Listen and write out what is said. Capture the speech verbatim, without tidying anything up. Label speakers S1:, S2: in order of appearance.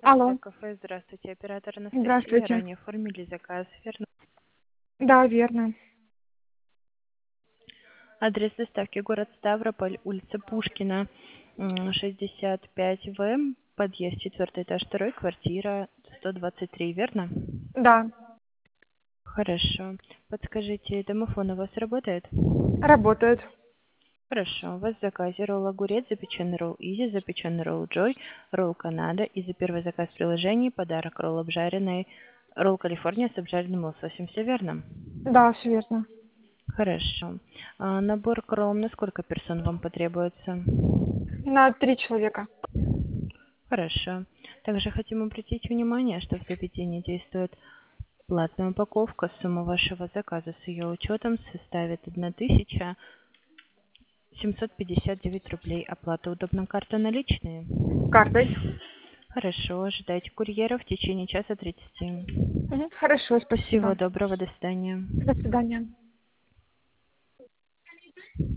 S1: Алло,
S2: Алло,
S1: кафе, здравствуйте, оператор Анастасия,
S2: здравствуйте.
S1: ранее оформили заказ, верно?
S2: Да, верно.
S1: Адрес доставки город Ставрополь, улица Пушкина, м, шестьдесят пять В, подъезд, четвертый этаж, второй, квартира сто двадцать три, верно?
S2: Да,
S1: Хорошо. Подскажите, домофон у вас работает?
S2: работает.
S1: Хорошо. У вас в заказе ролл огурец, запеченный ролл изи, запеченный ролл джой, ролл канада и за первый заказ в приложении подарок ролл обжаренный, ролл Калифорния с обжаренным лососем. Все верно?
S2: Да, все верно.
S1: Хорошо. А набор кром на сколько персон вам потребуется?
S2: На три человека.
S1: Хорошо. Также хотим обратить внимание, что в заведении действует платная упаковка. Сумма вашего заказа с ее учетом составит тысяча семьсот пятьдесят девять рублей. Оплата удобна, карта наличные?
S2: Картой.
S1: Хорошо. Ожидайте курьера в течение часа тридцати.
S2: Мгм, хорошо,
S1: Всего
S2: спасибо.
S1: доброго. До свидания.
S2: До свидания.